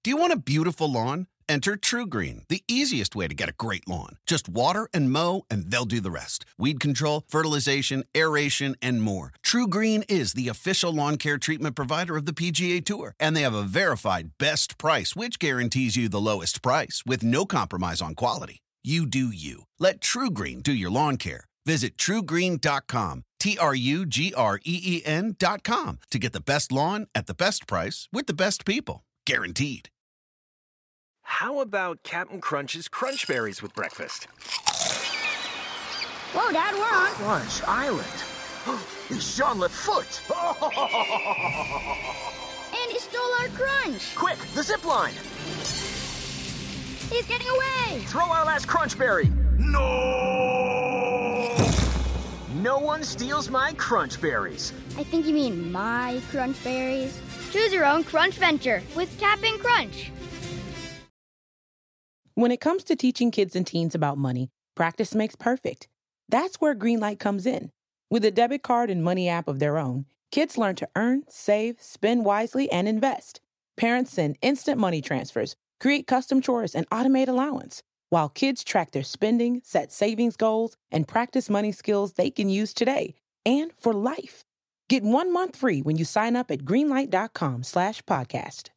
Do you want a beautiful lawn? Enter TruGreen, the easiest way to get a great lawn. Just water and mow, and they'll do the rest. Weed control, fertilization, aeration, and more. TruGreen is the official lawn care treatment provider of the PGA Tour, and they have a verified best price, which guarantees you the lowest price with no compromise on quality. You do you. Let TruGreen do your lawn care. Visit TruGreen.com, TruGreen.com, to get the best lawn at the best price with the best people. Guaranteed. How about Captain Crunch's Crunch Berries with breakfast? Whoa, Dad, we're on Crunch Island. It's Jean Lefoot. And he stole our crunch. Quick, the zip line. He's getting away. Throw our last Crunch Berry. No! No one steals my Crunch Berries. I think you mean my crunch berries. Choose your own crunch venture with Cap'n Crunch. When it comes to teaching kids and teens about money, practice makes perfect. That's where Greenlight comes in. With a debit card and money app of their own, kids learn to earn, save, spend wisely, and invest. Parents send instant money transfers, create custom chores, and automate allowance, while kids track their spending, set savings goals, and practice money skills they can use today and for life. Get 1 month free when you sign up at greenlight.com/podcast.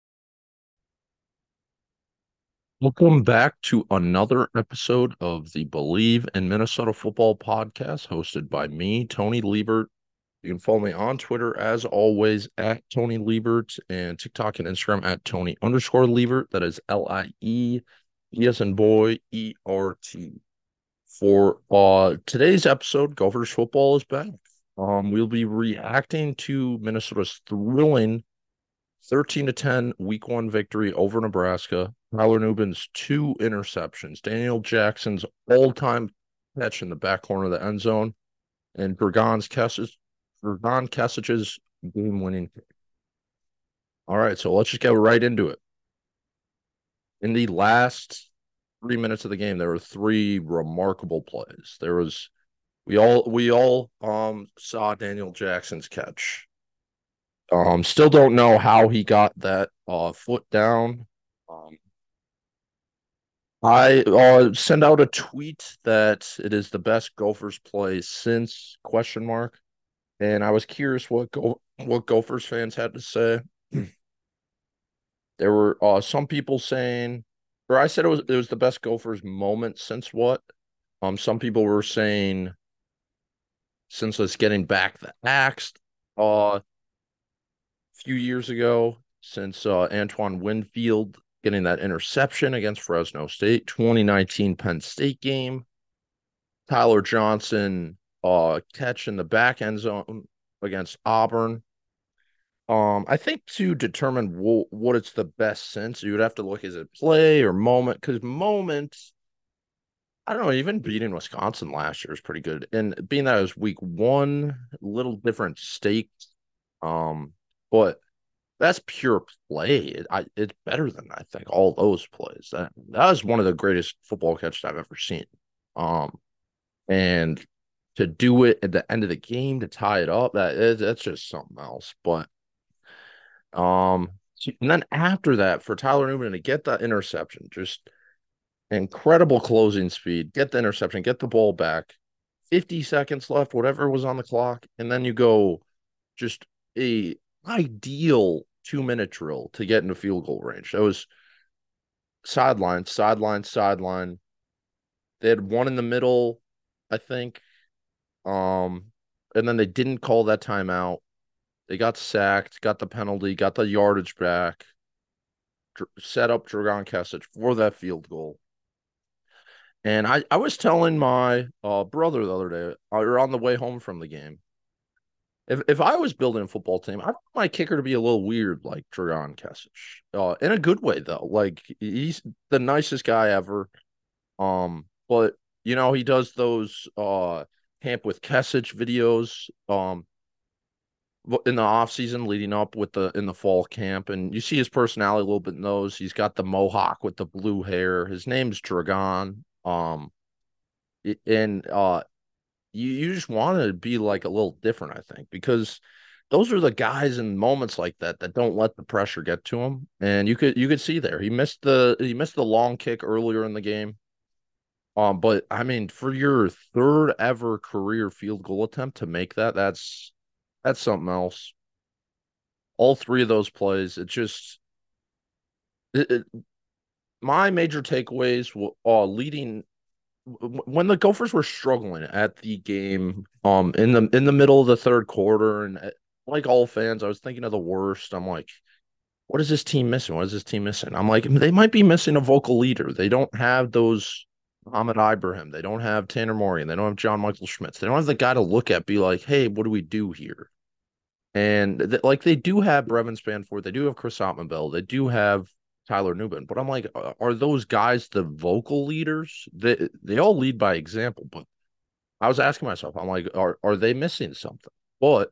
Welcome back to another episode of the Believe in Minnesota Football podcast, hosted by me, Tony Liebert. You can follow me on Twitter, as always, at Tony Liebert, and TikTok and Instagram at Tony_Liebert. That is Liebert, as in boy, ERT. For today's episode, Gophers football is back. We'll be reacting to Minnesota's thrilling 13-10 Week 1 victory over Nebraska. Tyler Nubin's 2 interceptions, Daniel Jackson's all-time catch in the back corner of the end zone, and Dragan Kesich's game-winning kick. All right, so let's just get right into it. In the last 3 minutes of the game, there were 3 remarkable plays. We all saw Daniel Jackson's catch. Still don't know how he got that foot down. I send out a tweet that it is the best Gophers play since ? And I was curious what Gophers fans had to say. There were some people saying, or I said it was the best Gophers moment since what? Some people were saying since us getting back the axe a few years ago, since Antoine Winfield getting that interception against Fresno State, 2019 Penn State game, Tyler Johnson catch in the back end zone against Auburn. I think to determine what it's the best since, you would have to look, is it play or moment? Because moment, I don't know, even beating Wisconsin last year is pretty good. And being that it was Week 1, a little different stakes. But that's pure play. It's better than, I think, all those plays. That was one of the greatest football catches I've ever seen. And to do it at the end of the game to tie it up, that's just something else. But and then after that, for Tyler Nubin to get that interception, just incredible closing speed, get the interception, get the ball back, 50 seconds left, whatever was on the clock, and then you go just a ideal 2-minute drill to get into field goal range. That was sideline. They had one in the middle, I think. And then they didn't call that timeout. They got sacked, got the penalty, got the yardage back, set up Dragan Kesich for that field goal. And I was telling my brother the other day, or on the way home from the game, if I was building a football team, I want my kicker to be a little weird, like Dragan Kesich. In a good way, though. Like, he's the nicest guy ever. But, he does those Camp with Kesich videos in the off season leading up in the fall camp, and you see his personality a little bit in those. He's got the mohawk with the blue hair. His name's Dragan. You just want to be like a little different, I think, because those are the guys in moments like that that don't let the pressure get to him. And you could see there he missed the long kick earlier in the game. But I mean, for your third ever career field goal attempt to make that, that's something else. All three of those plays, it just it, my major takeaways leading when the Gophers were struggling at the game, in the middle of the third quarter, and like all fans, I was thinking of the worst. I'm like, what is this team missing? What is this team missing? I'm like, they might be missing a vocal leader. They don't have those Ahmed Ibrahim. They don't have Tanner Morgan. They don't have John Michael Schmitz. They don't have the guy to look at, be like, hey, what do we do here? And like they do have Brevin Spanford, they do have Chris Ottenbell, they do have Tyler Newman, but I'm like, are those guys the vocal leaders? They all lead by example, but I was asking myself, I'm like, are they missing something? But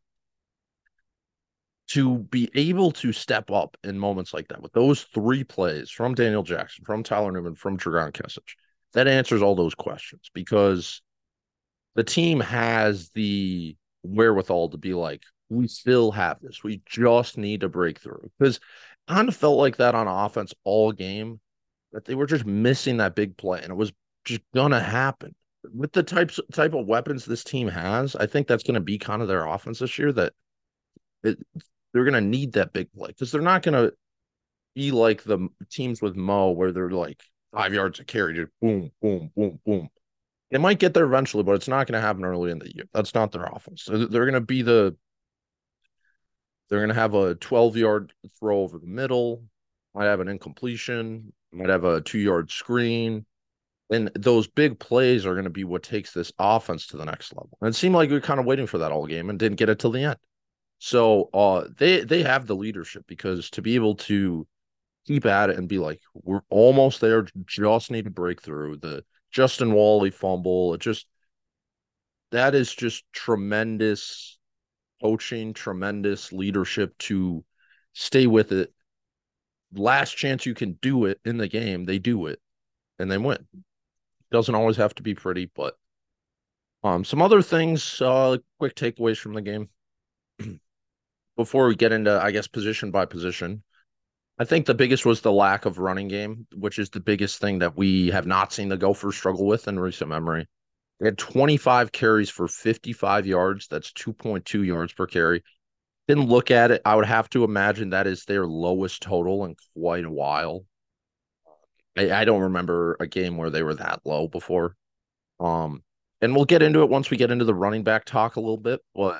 to be able to step up in moments like that with those three plays from Daniel Jackson, from Tyler Newman, from Dragan Kesich, that answers all those questions because the team has the wherewithal to be like, we still have this. We just need to break through. Because I kind of felt like that on offense all game, that they were just missing that big play, and it was just gonna happen. With the type of weapons this team has, I think that's gonna be kind of their offense this year. That it, they're gonna need that big play because they're not gonna be like the teams with Mo where they're like 5 yards of carry, just boom, boom, boom, boom. They might get there eventually, but it's not going to happen early in the year. That's not their offense. They're going to be they're going to have a 12-yard throw over the middle, might have an incompletion, might have a 2-yard screen. And those big plays are going to be what takes this offense to the next level. And it seemed like we were kind of waiting for that all game and didn't get it till the end. So they have the leadership because to be able to keep at it and be like, we're almost there, just need to break through. The Justin Wally fumble, that is just tremendous coaching, tremendous leadership to stay with it. Last chance you can do it in the game, they do it and they win. Doesn't always have to be pretty, but some other things, quick takeaways from the game before we get into, I guess, position by position. I think the biggest was the lack of running game, which is the biggest thing that we have not seen the Gophers struggle with in recent memory. They had 25 carries for 55 yards. That's 2.2 yards per carry. Didn't look at it. I would have to imagine that is their lowest total in quite a while. I don't remember a game where they were that low before. And we'll get into it once we get into the running back talk a little bit, but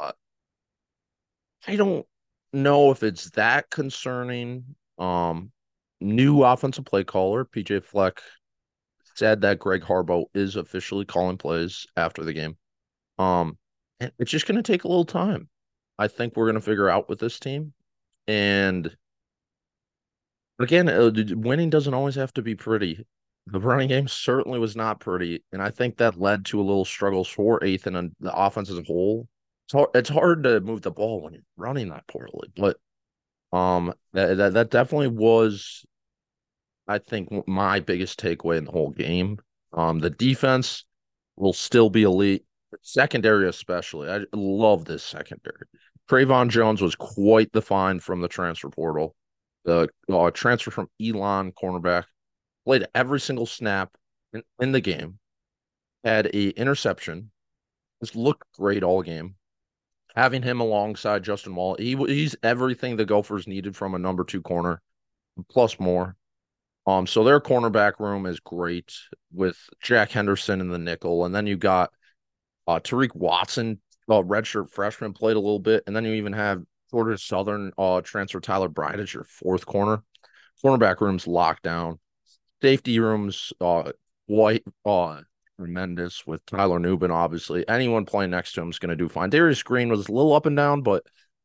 I don't know if it's that concerning. New offensive play caller, PJ Fleck, said that Greg Harbaugh is officially calling plays after the game. And it's just going to take a little time. I think we're going to figure out with this team. And again, winning doesn't always have to be pretty. The running game certainly was not pretty, and I think that led to a little struggles for Ethan and the offense as a whole. It's hard to move the ball when you're running that poorly, but that definitely was, I think, my biggest takeaway in the whole game. The defense will still be elite, secondary especially. I love this secondary. Trayvon Jones was quite the find from the transfer portal. The transfer from Elon, cornerback, played every single snap in the game, had a interception, just looked great all game. Having him alongside Justin Wall, he's everything the Gophers needed from a number 2 corner, plus more. So their cornerback room is great with Jack Henderson in the nickel, and then you got Tariq Watson, redshirt freshman, played a little bit, and then you even have Georgia Southern transfer Tyler Bryant as your 4th corner. Cornerback room's locked down. Safety rooms, White, tremendous with Tyler Newman, obviously. Anyone playing next to him is going to do fine. Darius Green was a little up and down, but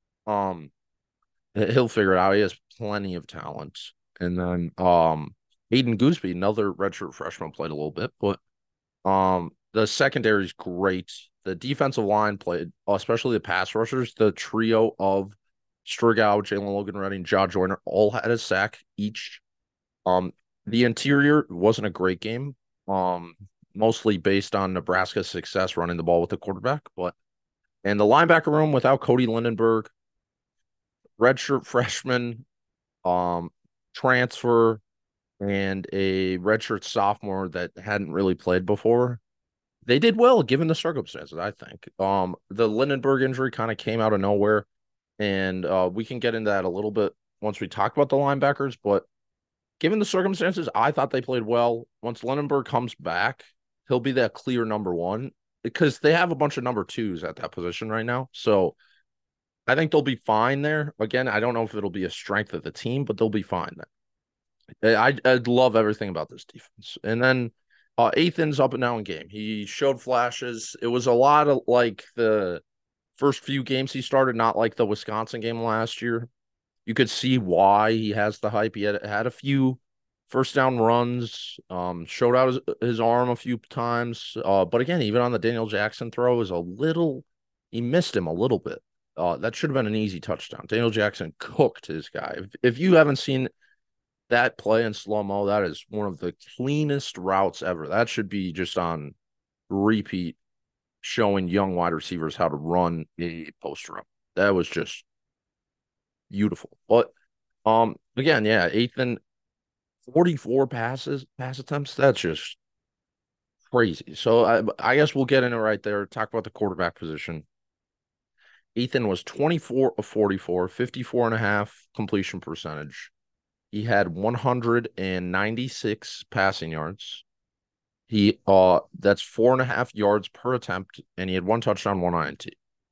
he'll figure it out. He has plenty of talent. And then Aiden Gooseby, another redshirt freshman, played a little bit, but the secondary is great. The defensive line played, especially the pass rushers, the trio of Strigow, Jalen Logan Redding, Jaw Joyner, all had a sack each. The interior wasn't a great game. Mostly based on Nebraska's success running the ball with the quarterback, but And the linebacker room without Cody Lindenberg, redshirt freshman, um, transfer, and a redshirt sophomore that hadn't really played before. They did well given the circumstances, I think. The Lindenberg injury kind of came out of nowhere, and we can get into that a little bit once we talk about the linebackers. But given the circumstances, I thought they played well. Once Lindenberg comes back, he'll be that clear number one because they have a bunch of number twos at that position right now. So I think they'll be fine there. Again, I don't know if it'll be a strength of the team, but they'll be fine there. I love everything about this defense. And then Ethan's up and down game. He showed flashes. It was a lot of like the first few games he started, not like the Wisconsin game last year. You could see why he has the hype. He had a few first down runs, showed out his arm a few times. But again, even on the Daniel Jackson throw he missed him a little bit. That should have been an easy touchdown. Daniel Jackson cooked his guy. If you haven't seen that play in slow-mo, that is one of the cleanest routes ever. That should be just on repeat, showing young wide receivers how to run a post route. That was just beautiful. But again, yeah, Ethan, 44 pass attempts. That's just crazy. So I guess we'll get in it right there. Talk about the quarterback position. Ethan was 24 of 44, 54.5 completion percentage. He had 196 passing yards. That's 4.5 yards per attempt, and he had 1 touchdown, 1 INT.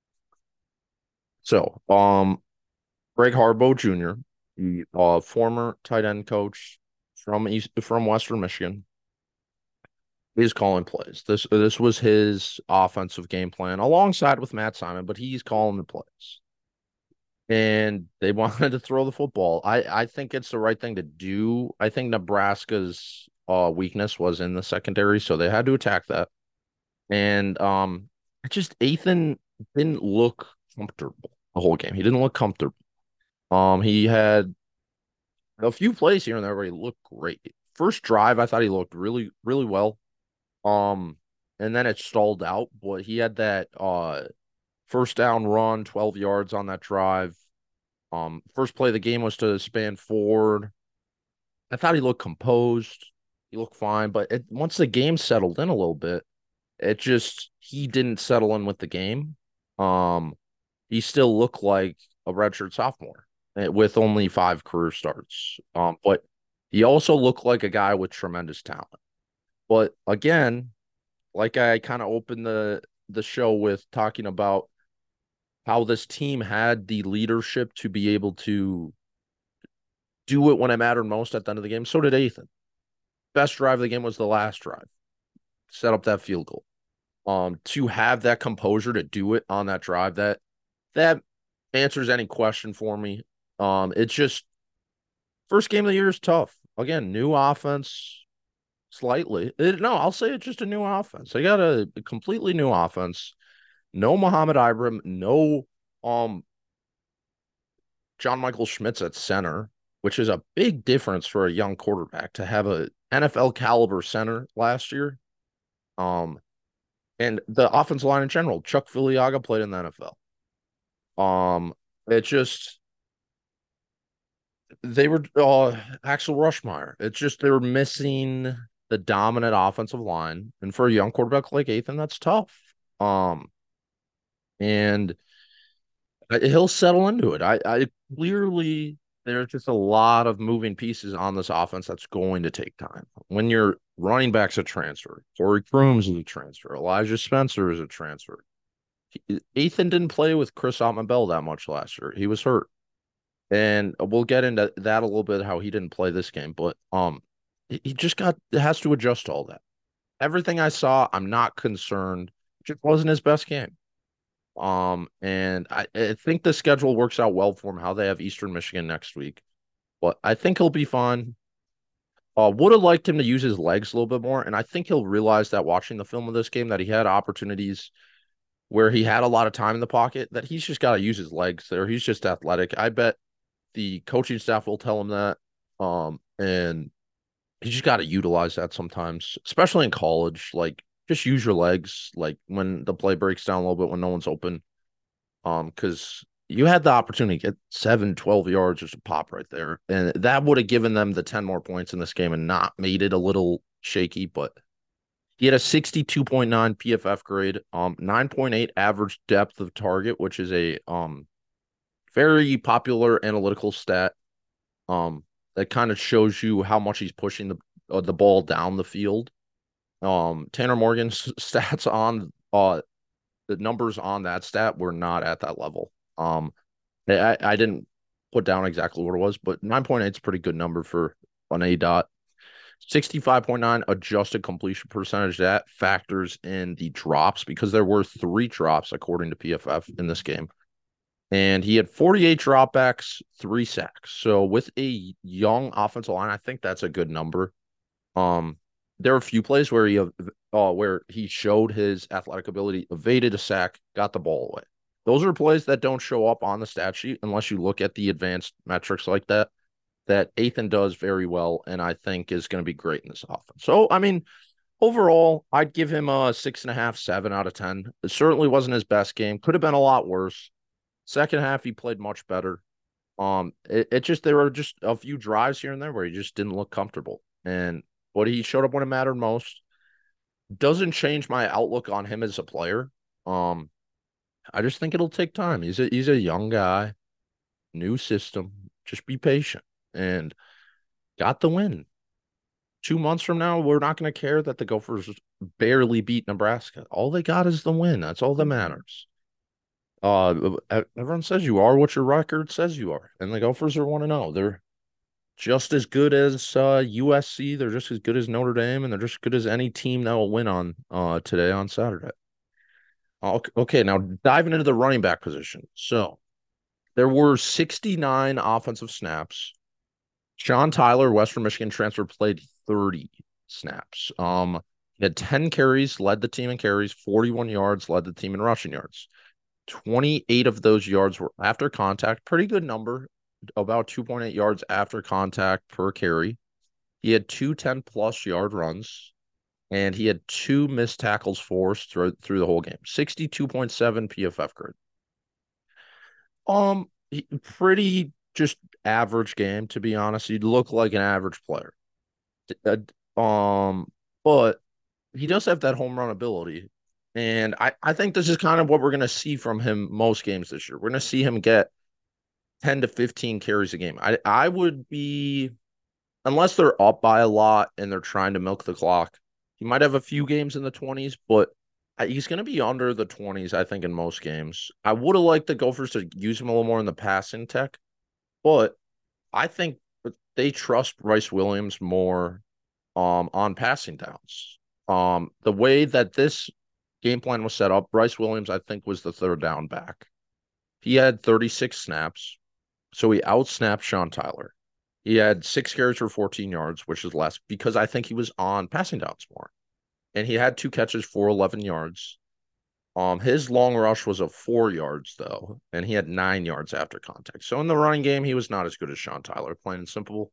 So, Greg Harbaugh Jr., the former tight end coach from Western Michigan, is calling plays. This was his offensive game plan alongside with Matt Simon, but he's calling the plays. And they wanted to throw the football. I think it's the right thing to do. I think Nebraska's weakness was in the secondary, so they had to attack that. And Ethan didn't look comfortable the whole game. He didn't look comfortable. He had a few plays here and there where he looked great. First drive, I thought he looked really, really well. And then it stalled out, but he had that first down run, 12 yards on that drive. First play of the game was to span forward. I thought he looked composed. He looked fine, but once the game settled in a little bit, he didn't settle in with the game. He still looked like a redshirt sophomore with only 5 career starts. But he also looked like a guy with tremendous talent. But again, like I kind of opened the show with talking about how this team had the leadership to be able to do it when it mattered most at the end of the game. So did Ethan. Best drive of the game was the last drive. Set up that field goal. To have that composure to do it on that drive, that answers any question for me. It's just first game of the year is tough. Again, new offense, slightly. I'll say it's just a new offense. They got a completely new offense. No Muhammad Ibrahim, no John Michael Schmitz at center, which is a big difference for a young quarterback to have a NFL caliber center last year. And the offensive line in general, Chuck Filiaga played in the NFL. They were Axel Rushmeyer. They were missing the dominant offensive line, and for a young quarterback like Ethan, that's tough. And he'll settle into it. I clearly there's just a lot of moving pieces on this offense that's going to take time. When your running back's a transfer, Corey Crooms is a transfer, Elijah Spencer is a transfer. Ethan didn't play with Chris Ottman-Bell that much last year. He was hurt. And we'll get into that a little bit, how he didn't play this game. But he just has to adjust to all that. Everything I saw, I'm not concerned. It just wasn't his best game. And I think the schedule works out well for him, how they have Eastern Michigan next week. But I think he'll be fine. Would have liked him to use his legs a little bit more. And I think he'll realize that watching the film of this game that he had opportunities where he had a lot of time in the pocket, that he's just got to use his legs there. He's just athletic. I bet the coaching staff will tell him that. And he just got to utilize that sometimes, especially in college. Like, just use your legs, like when the play breaks down a little bit, when no one's open. Because you had the opportunity to get 7, 12 yards just a pop right there. And that would have given them the 10 more points in this game and not made it a little shaky. But he had a 62.9 PFF grade, 9.8 average depth of target, which is a very popular analytical stat. That kind of shows you how much he's pushing the ball down the field. Tanner Morgan's stats on the numbers on that stat were not at that level. I didn't put down exactly what it was, but 9.8 is a pretty good number for an A dot. 65.9 adjusted completion percentage. That factors in the drops because there were 3 drops according to PFF in this game. And he had 48 dropbacks, 3 sacks. So with a young offensive line, I think that's a good number. There were a few plays where he showed his athletic ability, evaded a sack, got the ball away. Those are plays that don't show up on the stat sheet unless you look at the advanced metrics like that Ethan does very well and I think is going to be great in this offense. So, I mean, overall, I'd give him a 6.5, 7 out of 10. It certainly wasn't his best game. Could have been a lot worse. Second half, he played much better. There were just a few drives here and there where he just didn't look comfortable. And what he showed up when it mattered most doesn't change my outlook on him as a player. I just think it'll take time. He's a young guy, new system. Just be patient. And got the win. 2 months from now, we're not going to care that the Gophers barely beat Nebraska. All they got is the win. That's all that matters. Everyone says you are what your record says you are, and the Gophers are 1-0. They're just as good as USC. They're just as good as Notre Dame, and they're just as good as any team that will win on today on Saturday. Okay, now diving into the running back position. So there were 69 offensive snaps. Sean Tyler, Western Michigan transfer, played 30 snaps. He had 10 carries, led the team in carries, 41 yards, led the team in rushing yards. 28 of those yards were after contact. Pretty good number, about 2.8 yards after contact per carry. He had 2 10-plus yard runs, and he had 2 missed tackles forced through the whole game. 62.7 PFF grade. Pretty just average game, to be honest. He'd look like an average player. But he does have that home run ability. And I think this is kind of what we're going to see from him most games this year. We're going to see him get 10 to 15 carries a game. I would be, unless they're up by a lot and they're trying to milk the clock, he might have a few games in the 20s, but he's going to be under the 20s, I think, in most games. I would have liked the Gophers to use him a little more in the passing tech, but I think they trust Bryce Williams more on passing downs. The way that this game plan was set up, Bryce Williams, I think, was the third down back. He had 36 snaps, so he outsnapped Sean Tyler. He had 6 carries for 14 yards, which is less, because I think he was on passing downs more. And he had 2 catches for 11 yards. His long rush was of 4 yards, though, and he had 9 yards after contact. So in the running game, he was not as good as Sean Tyler, plain and simple.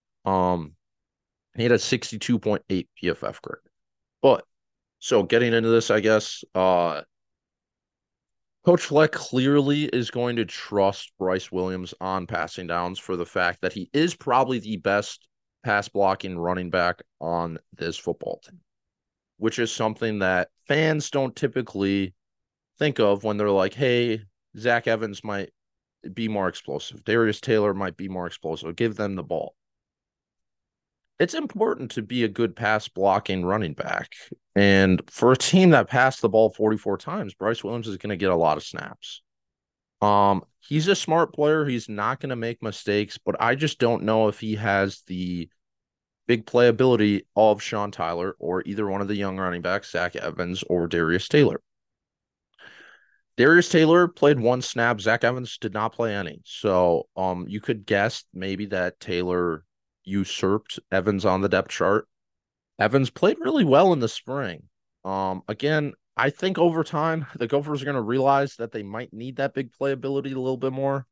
He had a 62.8 PFF grade. But, so getting into this, I guess, Coach Fleck clearly is going to trust Bryce Williams on passing downs for the fact that he is probably the best pass blocking running back on this football team, which is something that fans don't typically think of when they're like, hey, Zach Evans might be more explosive. Darius Taylor might be more explosive. Give them the ball. It's important to be a good pass blocking running back. And for a team that passed the ball 44 times, Bryce Williams is going to get a lot of snaps. He's a smart player. He's not going to make mistakes, but I just don't know if he has the big playability of Sean Tyler or either one of the young running backs, Zach Evans or Darius Taylor. Darius Taylor played 1 snap. Zach Evans did not play any. So you could guess maybe that Taylor usurped Evans on the depth chart. Evans played really well in the spring. Again, I think over time, the Gophers are going to realize that they might need that big playability a little bit more.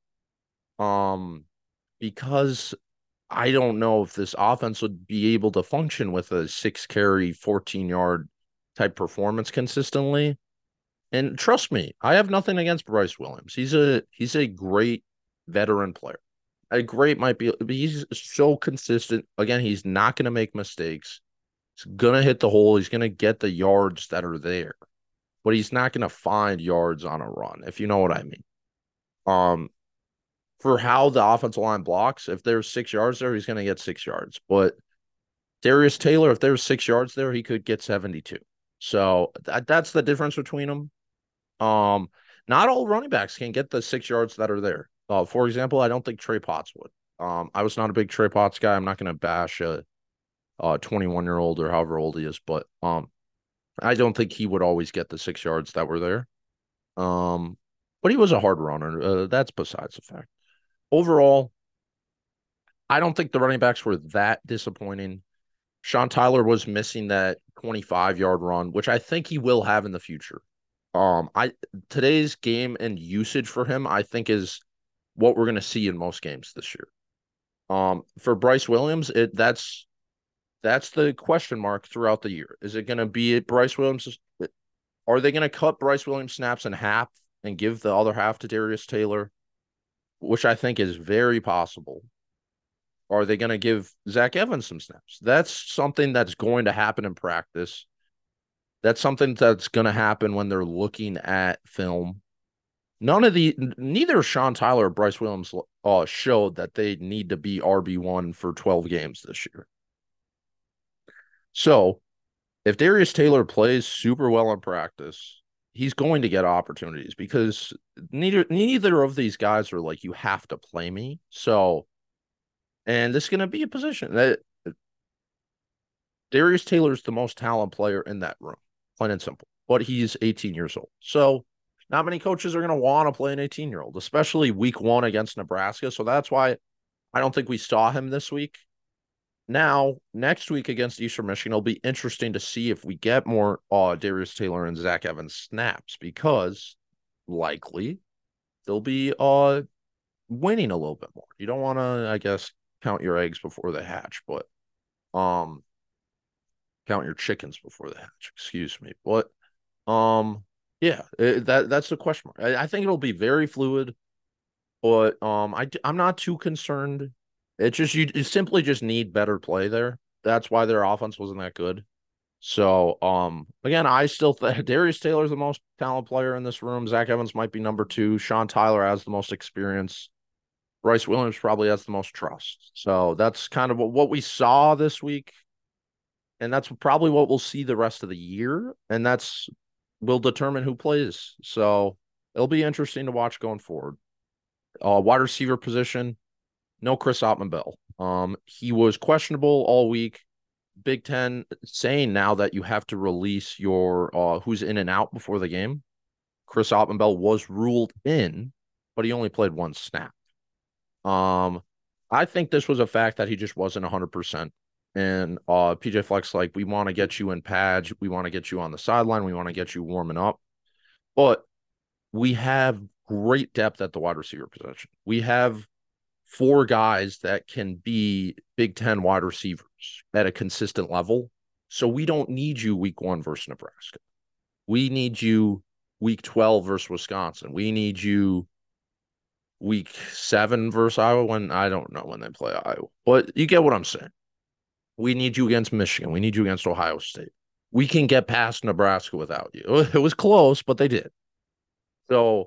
Because I don't know if this offense would be able to function with a 6 carry, 14 yard type performance consistently. And trust me, I have nothing against Bryce Williams. He's a great veteran player. A great might be, but he's so consistent. Again, he's not going to make mistakes. He's going to hit the hole. He's going to get the yards that are there, but he's not going to find yards on a run, if you know what I mean. Um, for how the offensive line blocks, if there's 6 yards there, he's going to get 6 yards. But Darius Taylor, if there's 6 yards there, he could get 72. So that's the difference between them. Not all running backs can get the 6 yards that are there. For example, I don't think Trey Potts would. I was not a big Trey Potts guy. I'm not going to bash a 21-year-old or however old he is, but I don't think he would always get the 6 yards that were there. But he was a hard runner. That's besides the fact. Overall, I don't think the running backs were that disappointing. Sean Tyler was missing that 25-yard run, which I think he will have in the future. Today's game and usage for him, I think, is what we're going to see in most games this year. For Bryce Williams, that's the question mark throughout the year. Is it going to be Bryce Williams? Are they going to cut Bryce Williams snaps in half and give the other half to Darius Taylor, which I think is very possible? Are they going to give Zach Evans some snaps? That's something that's going to happen in practice. That's something that's going to happen when they're looking at film. Neither Sean Tyler or Bryce Williams showed that they need to be RB1 for 12 games this year. So if Darius Taylor plays super well in practice, he's going to get opportunities because neither of these guys are like, you have to play me. So, and this is going to be a position that Darius Taylor's the most talented player in that room, plain and simple, but he's 18 years old. So not many coaches are going to want to play an 18-year-old, especially week 1 against Nebraska. So that's why I don't think we saw him this week. Now, next week against Eastern Michigan, it'll be interesting to see if we get more Darius Taylor and Zach Evans snaps because likely they'll be winning a little bit more. You don't want to, I guess, count your eggs before they hatch, but count your chickens before they hatch. Excuse me, but yeah, that's the question mark. I think it'll be very fluid, but I'm not too concerned. It's just you simply just need better play there. That's why their offense wasn't that good. So again, I still think Darius Taylor's the most talented player in this room. Zach Evans might be number 2. Sean Tyler has the most experience. Bryce Williams probably has the most trust. So that's kind of what we saw this week. And that's probably what we'll see the rest of the year. And will determine who plays. So it'll be interesting to watch going forward. Wide receiver position, no Chris Ottman-Bell. He was questionable all week. Big Ten saying now that you have to release your who's in and out before the game. Chris Ottman-Bell was ruled in, but he only played 1 snap. I think this was a fact that he just wasn't 100%. And PJ Fleck's like, we want to get you in pads. We want to get you on the sideline. We want to get you warming up. But we have great depth at the wide receiver position. We have 4 guys that can be Big Ten wide receivers at a consistent level. So we don't need you week 1 versus Nebraska. We need you week 12 versus Wisconsin. We need you week 7 versus Iowa when I don't know when they play Iowa. But you get what I'm saying. We need you against Michigan. We need you against Ohio State. We can get past Nebraska without you. It was close, but they did. So,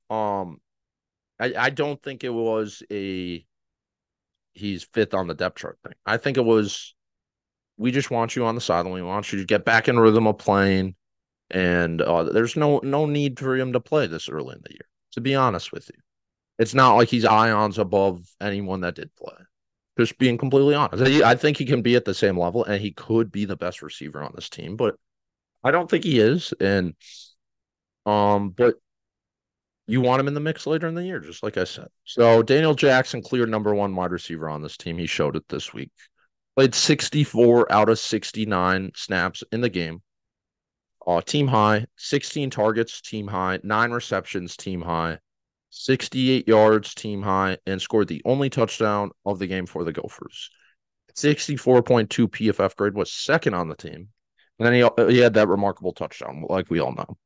I don't think it was he's 5th on the depth chart thing. I think it was, we just want you on the sideline. We want you to get back in rhythm of playing. And there's no need for him to play this early in the year, to be honest with you. It's not like he's ions above anyone that did play. Just being completely honest. I think he can be at the same level, and he could be the best receiver on this team, but I don't think he is. And but you want him in the mix later in the year, just like I said. So Daniel Jackson, clear number 1 wide receiver on this team. He showed it this week. Played 64 out of 69 snaps in the game. Team high, 16 targets, team high, 9 receptions, team high. 68 yards, team high, and scored the only touchdown of the game for the Gophers. 64.2 PFF grade, was 2nd on the team. And then he had that remarkable touchdown, like we all know.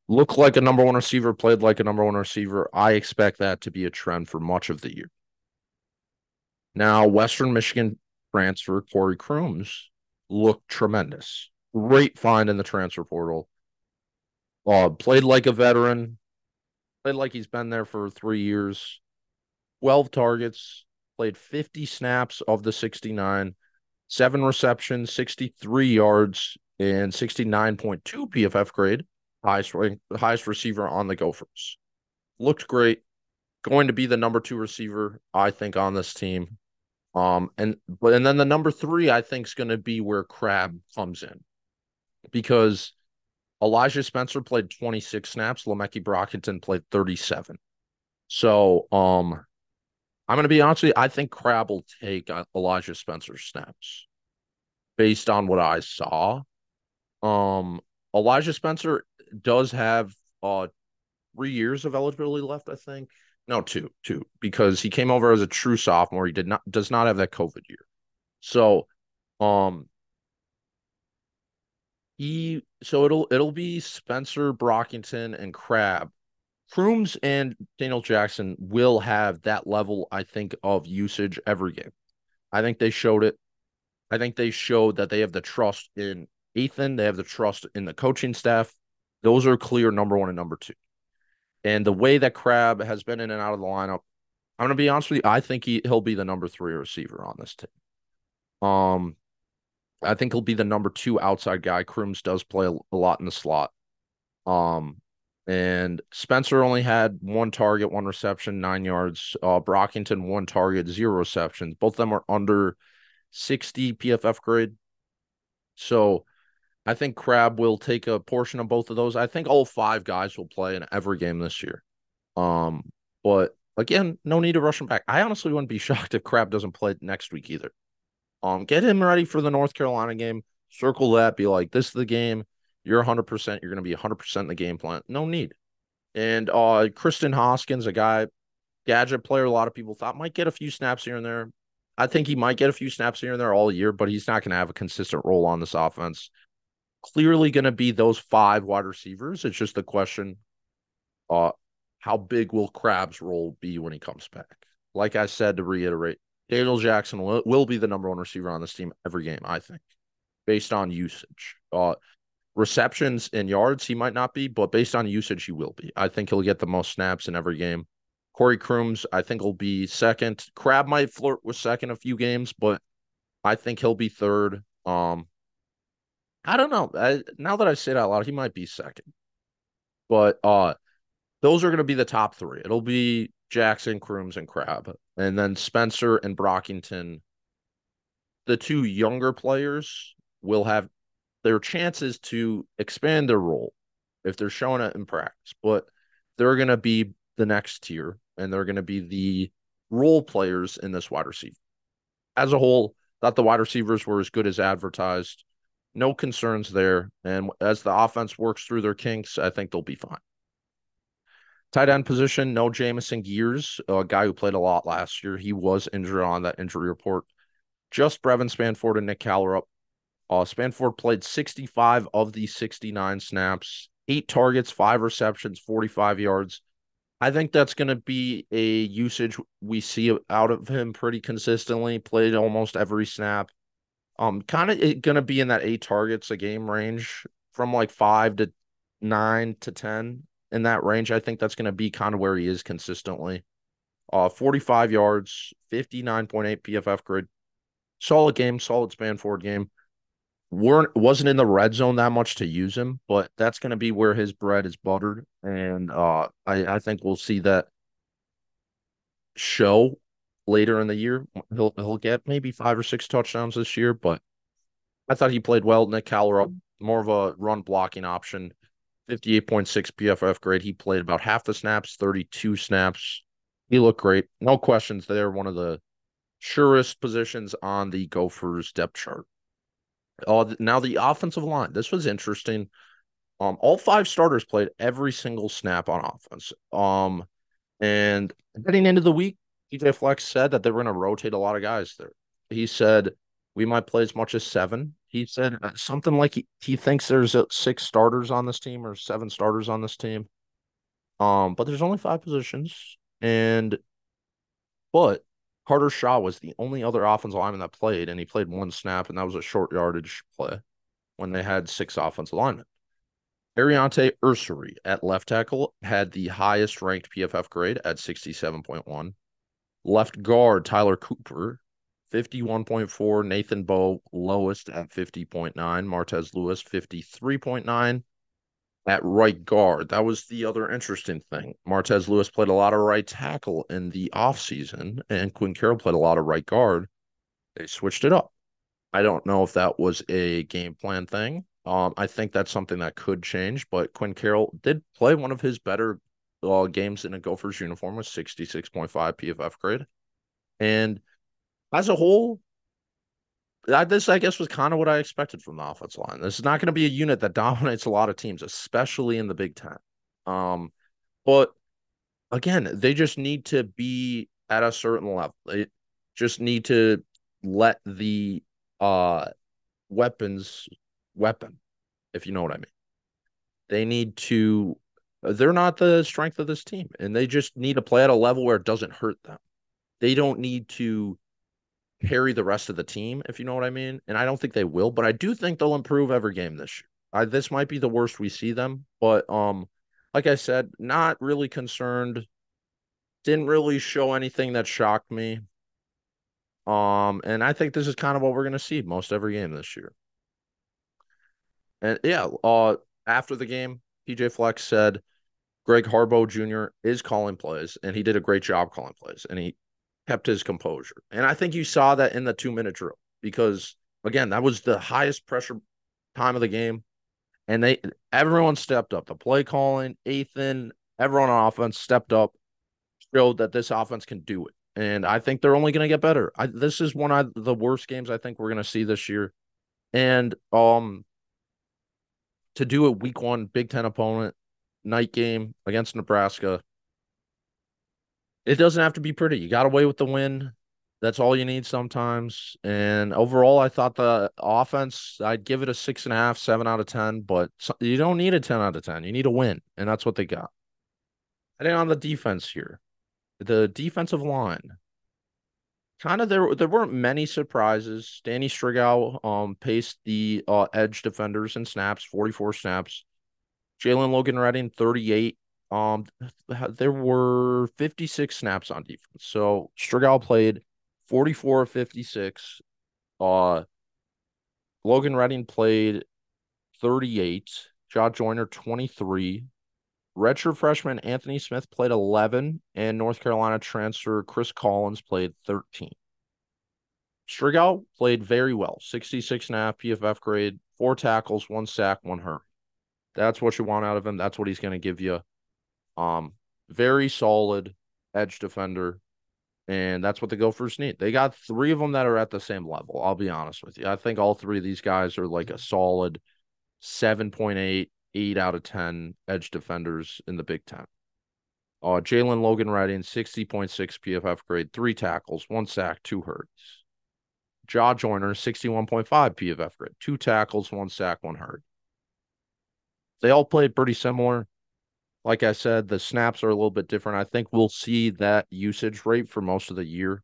looked like a number one receiver, played like a number one receiver. I expect that to be a trend for much of the year. Now, Western Michigan transfer Corey Crooms looked tremendous. Great find in the transfer portal. Played like a veteran, played like he's been there for 3 years. 12 targets, played 50 snaps of the 69, 7 receptions, 63 yards, and 69.2 PFF grade, highest receiver on the Gophers. Looked great. Going to be the number 2 receiver, I think, on this team. And then the number 3, I think, is going to be where Crab comes in, because Elijah Spencer played 26 snaps, Le'Meke Brockington played 37. So, I'm going to be honest with you, I think Crab will take Elijah Spencer's snaps based on what I saw. Elijah Spencer does have 3 years of eligibility left, I think. No, two, because he came over as a true sophomore. He does not have that COVID year. So, it'll be Spencer, Brockington, and Crab. Crooms and Daniel Jackson will have that level, I think, of usage every game. I think they showed it. I think they showed that they have the trust in Ethan. They have the trust in the coaching staff. Those are clear number 1 and number 2. And the way that Crab has been in and out of the lineup, I'm going to be honest with you, I think he'll be the number 3 receiver on this team. I think he'll be the number 2 outside guy. Crooms does play a lot in the slot. And Spencer only had 1 target, 1 reception, 9 yards. Brockington, 1 target, 0 receptions. Both of them are under 60 PFF grade. So I think Crab will take a portion of both of those. I think all 5 guys will play in every game this year. But again, no need to rush him back. I honestly wouldn't be shocked if Crab doesn't play next week either. Get him ready for the North Carolina game. Circle that. Be like, this is the game. You're 100%. You're going to be 100% in the game plan. No need. And Kristen Hoskins, a guy, gadget player, a lot of people thought might get a few snaps here and there. I think he might get a few snaps here and there all year, but he's not going to have a consistent role on this offense. Clearly going to be those 5 wide receivers. It's just the question, how big will Crab's role be when he comes back? Like I said, to reiterate, Daniel Jackson will be the number 1 receiver on this team every game, I think, based on usage. Receptions and yards, he might not be, but based on usage, he will be. I think he'll get the most snaps in every game. Corey Crooms, I think, will be second. Crab might flirt with second a few games, but I think he'll be third. I don't know. Now that I say it out loud, he might be second. But those are going to be the top 3. It'll be Jackson, Crooms, and Crab. And then Spencer and Brockington, the 2 younger players, will have their chances to expand their role if they're showing it in practice. But they're going to be the next tier, and they're going to be the role players in this wide receiver. As a whole, thought the wide receivers were as good as advertised. No concerns there. And as the offense works through their kinks, I think they'll be fine. Tight end position, no Jamison Gears, a guy who played a lot last year. He was injured on that injury report. Just Brevin Spanford and Nick Callerup. Spanford played 65 of the 69 snaps, 8 targets, 5 receptions, 45 yards. I think that's going to be a usage we see out of him pretty consistently. Played almost every snap. Kind of going to be in that 8 targets a game range, from like 5 to 9 to 10 in that range. I think that's going to be kind of where he is consistently. 45 yards, 59.8 PFF grid. Solid game, solid Spanford game. Wasn't in the red zone that much to use him, but that's going to be where his bread is buttered. And I think we'll see that show later in the year. He'll get maybe 5 or 6 touchdowns this year, but I thought he played well. Nick Callerup, more of a run blocking option, 58.6 PFF grade. He played about half the snaps, 32 snaps. He looked great. No questions there. One of the surest positions on the Gophers depth chart. Now the offensive line. This was interesting. All 5 starters played every single snap on offense. And heading into the week, DJ Flex said that they were going to rotate a lot of guys there. He said we might play as much as 7. He said something like he thinks there's 6 starters on this team or 7 starters on this team. But there's only 5 positions, and but Carter Shaw was the only other offensive lineman that played, and he played 1 snap, and that was a short yardage play when they had 6 offensive linemen. Ariante Ursary at left tackle had the highest ranked PFF grade at 67.1. Left guard Tyler Cooper, 51.4. Nathan Bowe, lowest at 50.9. Martez Lewis, 53.9. At right guard, that was the other interesting thing. Martez Lewis played a lot of right tackle in the offseason, and Quinn Carroll played a lot of right guard. They switched it up. I don't know if that was a game plan thing. I think that's something that could change, but Quinn Carroll did play one of his better games in a Gophers uniform with 66.5 PFF grade. And as a whole, this, I guess, was kind of what I expected from the offensive line. This is not going to be a unit that dominates a lot of teams, especially in the Big Ten. But again, they just need to be at a certain level. They just need to let the weapons weapon, if you know what I mean. They need to, they're not the strength of this team, and they just need to play at a level where it doesn't hurt them. They don't need to carry the rest of the team, if you know what I mean. And I don't think they will, but I do think they'll improve every game this year. This might be the worst we see them, but like I said, not really concerned. Didn't really show anything that shocked me. And I think this is kind of what we're going to see most every game this year. And yeah, after the game, PJ Fleck said Greg Harbaugh Jr. is calling plays, and he did a great job calling plays, and he kept his composure. And I think you saw that in the 2-minute drill because, again, that was the highest pressure time of the game. And everyone stepped up. The play calling, Ethan, everyone on offense stepped up, showed that this offense can do it. And I think they're only going to get better. This is one of the worst games I think we're going to see this year. And to do a week 1 Big Ten opponent, night game against Nebraska, it doesn't have to be pretty. You got away with the win. That's all you need sometimes. And overall, I thought the offense, I'd give it a 6.5, 7 out of 10, but you don't need a 10 out of 10. You need a win, and that's what they got. Heading on the defense here. The defensive line. Kind of there weren't many surprises. Danny Strigow paced the edge defenders in snaps, 44 snaps. Jalen Logan Redding, 38. There were 56 snaps on defense. So Strigow played 44 of 56. Logan Redding played 38. Josh Joyner, 23. Redshirt freshman Anthony Smith played 11, and North Carolina transfer Chris Collins played 13. Strigow played very well, 66.5 PFF grade, 4 tackles, 1 sack, 1 hurry. That's what you want out of him. That's what he's going to give you. Very solid edge defender, and that's what the Gophers need. They got 3 of them that are at the same level, I'll be honest with you. I think all 3 of these guys are like a solid 7.8, 8 out of 10 edge defenders in the Big Ten. Jalen Logan Redding, 60.6 PFF grade, 3 tackles, 1 sack, 2 hurries. Josh Joyner, 61.5 PFF grade, 2 tackles, 1 sack, 1 hurry. They all played pretty similar. Like I said, the snaps are a little bit different. I think we'll see that usage rate for most of the year.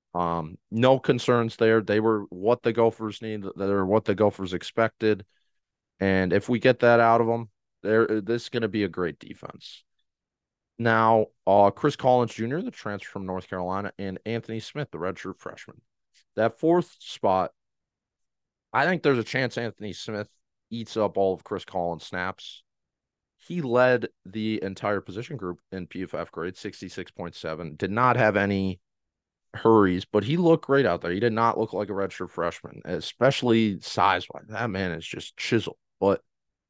No concerns there. They were what the Gophers need. They're what the Gophers expected. And if we get that out of them, this is going to be a great defense. Now, Chris Collins Jr., the transfer from North Carolina, and Anthony Smith, the redshirt freshman. That 4th spot, I think there's a chance Anthony Smith eats up all of Chris Collins' snaps. He led the entire position group in PFF grade, 66.7. Did not have any hurries, but he looked great out there. He did not look like a redshirt freshman, especially size-wise. That man is just chiseled. But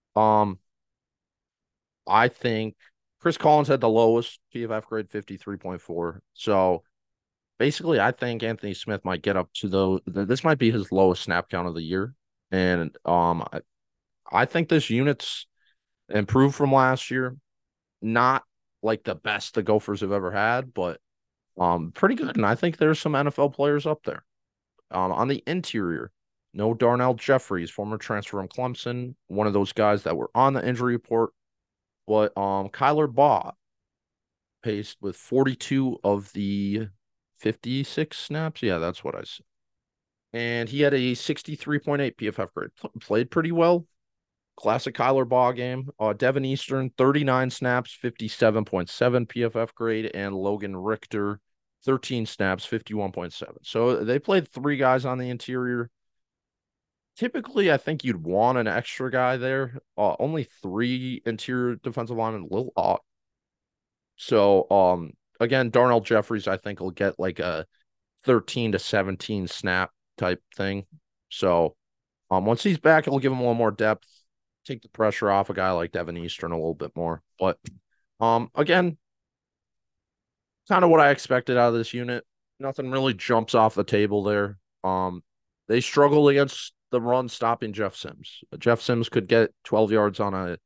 I think Chris Collins had the lowest PFF grade, 53.4. So basically, I think Anthony Smith might get up to this might be his lowest snap count of the year. And I think this unit's improved from last year. Not like the best the Gophers have ever had, but pretty good. And I think there's some NFL players up there. On the interior, No Darnell Jeffries, former transfer from Clemson, one of those guys that were on the injury report. But Kyler Baugh paced with 42 of the 56 snaps. Yeah, that's what I said. And he had a 63.8 PFF grade. Played pretty well. Classic Kyler Baugh game. Devin Eastern, 39 snaps, 57.7 PFF grade, and Logan Richter, 13 snaps, 51.7. So they played three guys on the interior. Typically, I think you'd want an extra guy there. Only three interior defensive linemen, a little odd. So, again, Darnell Jeffries, I think, will get like a 13 to 17 snap type thing. So, once he's back, it'll give him a little more depth, take the pressure off a guy like Devin Eastern a little bit more. But, again, kind of what I expected out of this unit. Nothing really jumps off the table there. They struggle against the run stopping Jeff Sims. Jeff Sims could get 12 yards on a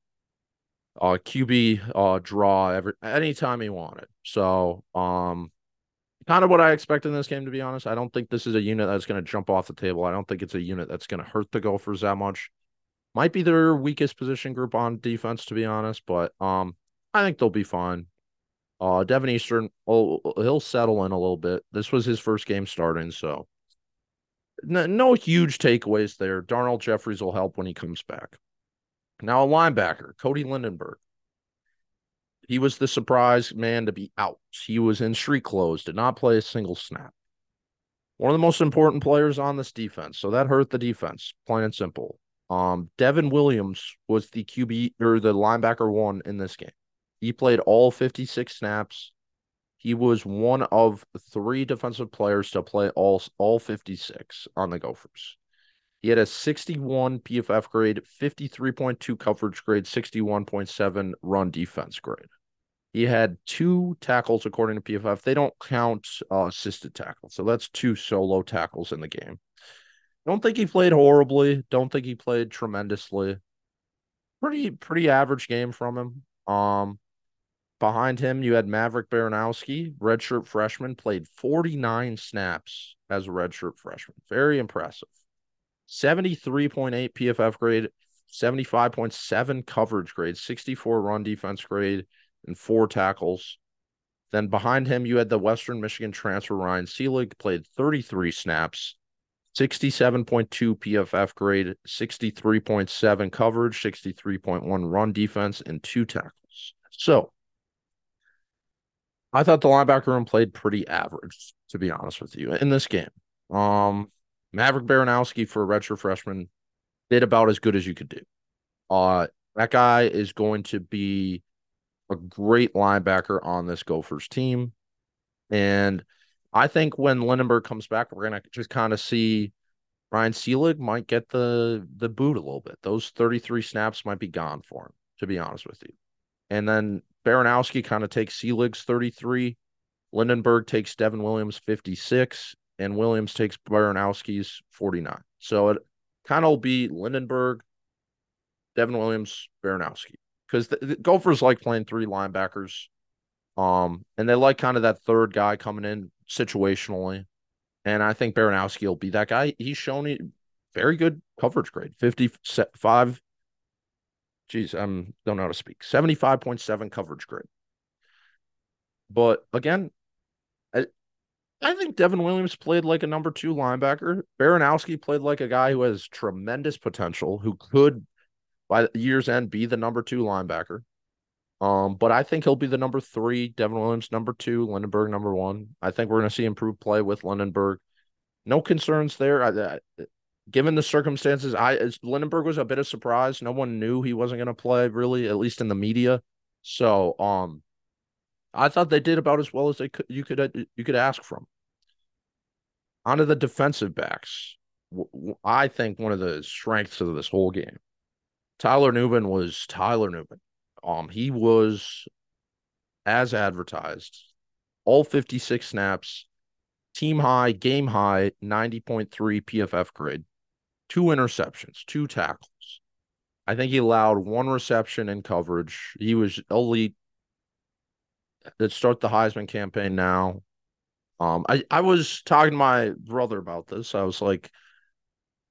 QB draw anytime he wanted. So, kind of what I expect in this game, to be honest. I don't think this is a unit that's going to jump off the table. I don't think it's a unit that's going to hurt the Gophers that much. Might be their weakest position group on defense, to be honest, but I think they'll be fine. Devin Eastern, he'll settle in a little bit. This was his first game starting, so no huge takeaways there. Darnell Jeffries will help when he comes back. Now, a linebacker, Cody Lindenberg. He was the surprise man to be out. He was in street clothes, did not play a single snap. One of the most important players on this defense, so that hurt the defense, plain and simple. Devin Williams was the QB or the linebacker one in this game. He played all 56 snaps. He was one of three defensive players to play all 56 on the Gophers. He had a 61 PFF grade, 53.2 coverage grade, 61.7 run defense grade. He had 2 tackles according to PFF. They don't count assisted tackles, so that's 2 solo tackles in the game. Don't think he played horribly. Don't think he played tremendously. Pretty average game from him. Behind him, you had Maverick Baranowski, redshirt freshman, played 49 snaps as a redshirt freshman. Very impressive. 73.8 PFF grade, 75.7 coverage grade, 64 run defense grade, and 4 tackles. Then behind him, you had the Western Michigan transfer Ryan Seelig, played 33 snaps, 67.2 PFF grade, 63.7 coverage, 63.1 run defense, and 2 tackles. So, I thought the linebacker room played pretty average, to be honest with you, in this game. Maverick Baranowski, for a redshirt freshman, did about as good as you could do. That guy is going to be a great linebacker on this Gophers team. And I think when Lindenberg comes back, we're going to just kind of see Ryan Seelig might get the boot a little bit. Those 33 snaps might be gone for him, to be honest with you. And then Baranowski kind of takes Seelig's 33. Lindenberg takes Devin Williams' 56. And Williams takes Baranowski's 49. So it kind of will be Lindenberg, Devin Williams, Baranowski. Because the Gophers like playing 3 linebackers. And they like kind of that third guy coming in situationally. And I think Baranowski will be that guy. He's shown very good coverage grade, 55. Geez, I don't know how to speak. 75.7 coverage grade. But again, I think Devin Williams played like a number 2 linebacker. Baranowski played like a guy who has tremendous potential, who could, by the year's end, be the number 2 linebacker. But I think he'll be the number 3, Devin Williams number 2, Lindenberg number 1. I think we're going to see improved play with Lindenberg. No concerns there. Given the circumstances, Lindenberg was a bit of surprise. No one knew he wasn't going to play, really, at least in the media. So, I thought they did about as well as you could ask from. Onto the defensive backs. I think one of the strengths of this whole game, Tyler Nubin was Tyler Nubin. He was, as advertised, all 56 snaps, team high, game high, 90.3 PFF grade, 2 interceptions, 2 tackles. I think he allowed 1 reception in coverage. He was elite. Let's start the Heisman campaign now. I was talking to my brother about this. I was like,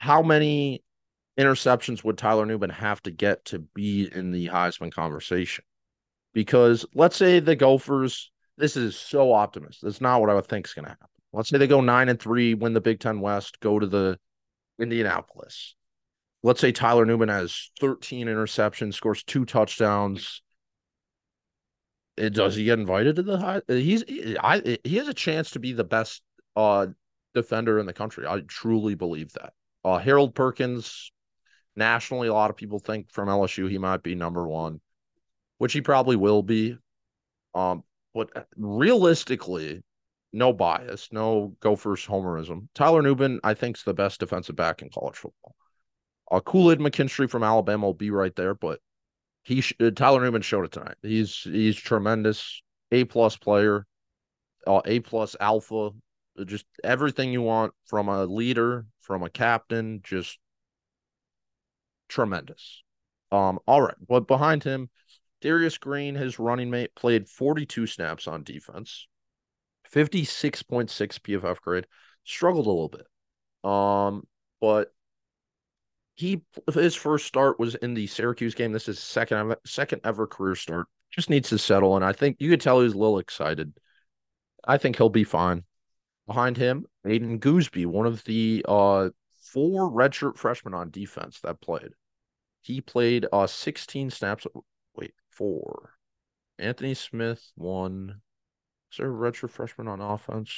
how many interceptions would Tyler Newman have to get to be in the Heisman conversation? Because let's say the Gophers, this is so optimistic. That's not what I would think is going to happen. Let's say they go 9-3, win the Big Ten West, go to the Indianapolis. Let's say Tyler Newman has 13 interceptions, scores 2 touchdowns. Does he get invited to the high? He has a chance to be the best defender in the country. I truly believe that. Harold Perkins, nationally, a lot of people think from LSU he might be number 1, which he probably will be. But realistically, no bias, no Gophers homerism. Tyler Newman, I think, is the best defensive back in college football. Kool-Aid McKinstry from Alabama will be right there, but Tyler Newman showed it tonight. He's tremendous, A-plus player, A-plus alpha, just everything you want from a leader, from a captain, just tremendous. All right, but behind him, Darius Green, his running mate, played 42 snaps on defense, 56.6 PFF grade, struggled a little bit. But his first start was in the Syracuse game. This is second ever career start. Just needs to settle, and I think you could tell he was a little excited. I think he'll be fine. Behind him, Aiden Gooseby, one of the 4 redshirt freshmen on defense that played. He played 16 snaps. Wait, 4. Anthony Smith, 1. Is there a redshirt freshman on offense?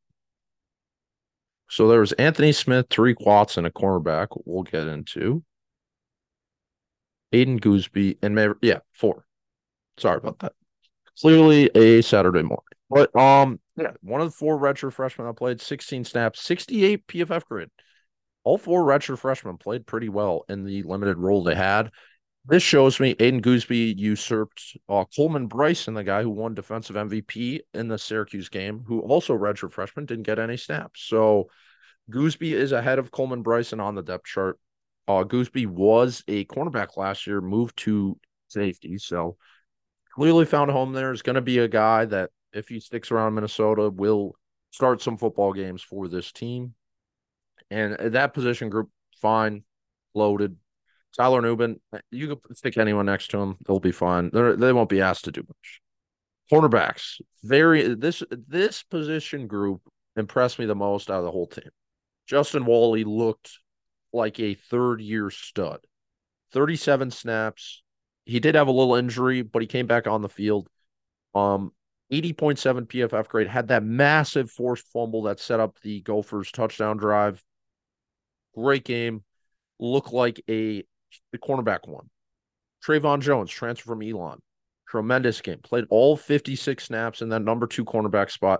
So there was Anthony Smith, Tariq Watson, a cornerback we'll get into. Aiden Gooseby, and 4. Sorry about that. Clearly a Saturday morning. But yeah, one of the 4 redshirt freshmen that played 16 snaps, 68 PFF grade. All 4 redshirt freshmen played pretty well in the limited role they had. This shows me Aiden Gooseby usurped Coleman Bryson, the guy who won defensive MVP in the Syracuse game, who also redshirt freshman, didn't get any snaps. So Gooseby is ahead of Coleman Bryson on the depth chart. Gooseby was a cornerback last year, moved to safety, so clearly found a home there. Is going to be a guy that, if he sticks around Minnesota, will start some football games for this team. And that position group, fine, loaded. Tyler Newman, you can stick anyone next to him, they'll be fine. They won't be asked to do much. Cornerbacks, this position group impressed me the most out of the whole team. Justin Wally looked like a third-year stud. 37 snaps. He did have a little injury, but he came back on the field. 80.7 PFF grade, had that massive forced fumble that set up the Gophers' touchdown drive. Great game. Looked like the cornerback one. Trayvon Jones, transfer from Elon. Tremendous game. Played all 56 snaps in that number 2 cornerback spot.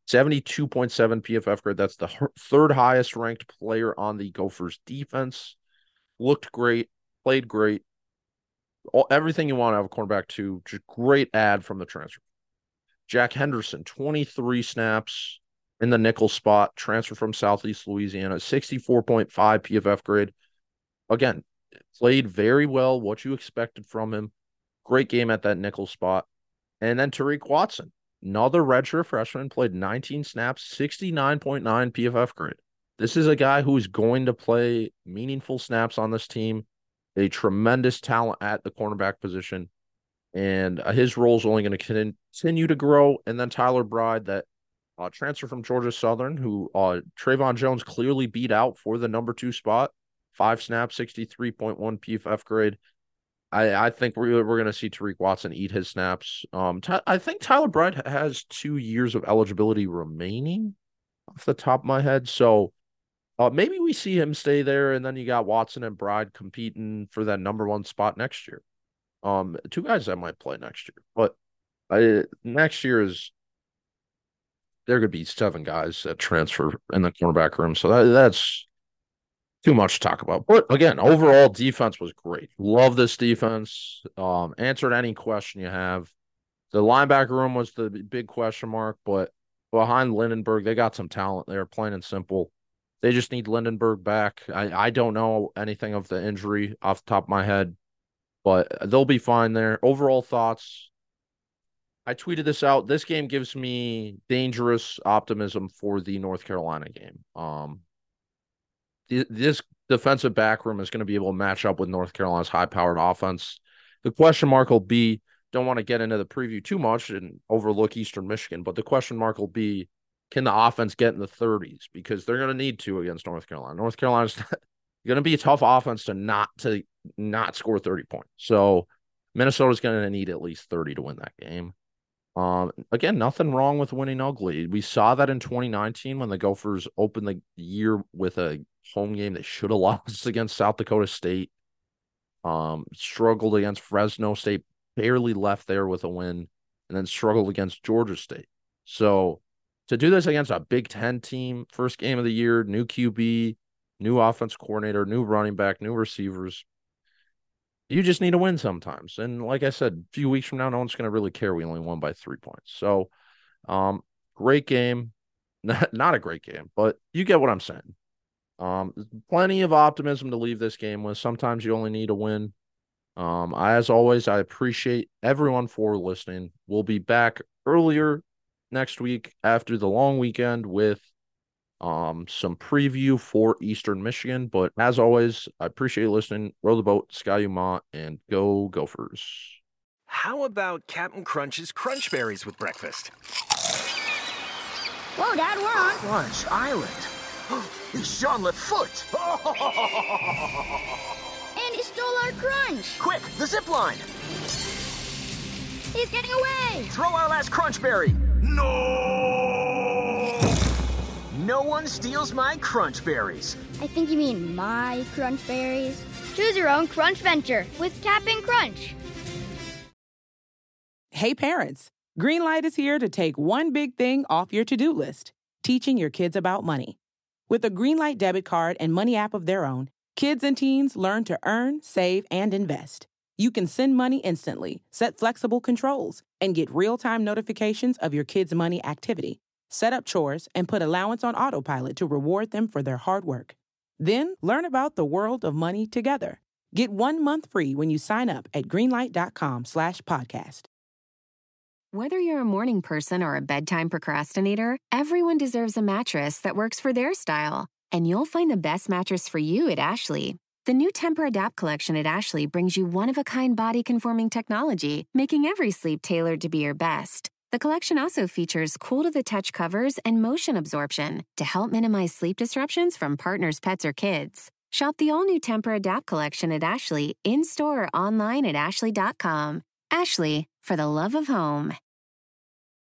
72.7 PFF grade. That's the 3rd highest ranked player on the Gophers defense. Looked great. Played great. Everything you want out of a cornerback too. Just great ad from the transfer. Jack Henderson, 23 snaps in the nickel spot. Transfer from Southeast Louisiana. 64.5 PFF grade. Again, played very well, what you expected from him. Great game at that nickel spot. And then Tariq Watson, another redshirt freshman, played 19 snaps, 69.9 PFF grade. This is a guy who is going to play meaningful snaps on this team, a tremendous talent at the cornerback position, and his role is only going to continue to grow. And then Tyler Bride, that transfer from Georgia Southern, who Trayvon Jones clearly beat out for the number 2 spot. 5 snaps, 63.1 PFF grade. I think we're going to see Tariq Watson eat his snaps. I think Tyler Bride has 2 years of eligibility remaining off the top of my head. So maybe we see him stay there, and then you got Watson and Bride competing for that number 1 spot next year. 2 guys that might play next year. But next year there could be 7 guys that transfer in the cornerback room. So that's too much to talk about. But again, overall defense was great. Love this defense. Answered any question you have. The linebacker room was the big question mark, but behind Lindenberg, they got some talent there, plain and simple. They just need Lindenberg back. I don't know anything of the injury off the top of my head, but they'll be fine there. Overall thoughts. I tweeted this out. This game gives me dangerous optimism for the North Carolina game. This defensive back room is going to be able to match up with North Carolina's high-powered offense. The question mark will be, don't want to get into the preview too much and overlook Eastern Michigan, but the question mark will be, can the offense get in the 30s? Because they're going to need to against North Carolina. North Carolina's going to be a tough offense to not score 30 points. So Minnesota's going to need at least 30 to win that game. Again, nothing wrong with winning ugly. We saw that in 2019 when the Gophers opened the year with a home game they should have lost against South Dakota State. Struggled against Fresno State, barely left there with a win, and then struggled against Georgia State. So to do this against a Big Ten team, first game of the year, new QB, new offense coordinator, new running back, new receivers, you just need to win sometimes. And like I said, a few weeks from now, no one's going to really care we only won by 3 points. So great game. Not a great game, but you get what I'm saying. Plenty of optimism to leave this game with. Sometimes you only need a win. As always, I appreciate everyone for listening. We'll be back earlier next week after the long weekend with some preview for Eastern Michigan. But as always, I appreciate you listening. Row the boat, Ski-U-Mah, and go Gophers. How about Captain Crunch's Crunch Berries with breakfast? Whoa, Dad, we're on. Crunch Island. It's Jean-Luc Foot. And he stole our crunch. Quick, the zip line. He's getting away. Throw our last crunch berry. No! No one steals my crunch berries. I think you mean my crunch berries. Choose your own crunch venture with Cap'n Crunch. Hey parents, Greenlight is here to take one big thing off your to-do list, teaching your kids about money. With a Greenlight debit card and money app of their own, kids and teens learn to earn, save, and invest. You can send money instantly, set flexible controls, and get real-time notifications of your kids' money activity. Set up chores and put allowance on autopilot to reward them for their hard work. Then learn about the world of money together. Get 1 month free when you sign up at greenlight.com/podcast. Whether you're a morning person or a bedtime procrastinator, everyone deserves a mattress that works for their style. And you'll find the best mattress for you at Ashley. The new Temper-Adapt collection at Ashley brings you one-of-a-kind body-conforming technology, making every sleep tailored to be your best. The collection also features cool-to-the-touch covers and motion absorption to help minimize sleep disruptions from partners, pets, or kids. Shop the all-new Temper-Adapt collection at Ashley, in-store or online at ashley.com. Ashley, for the love of home.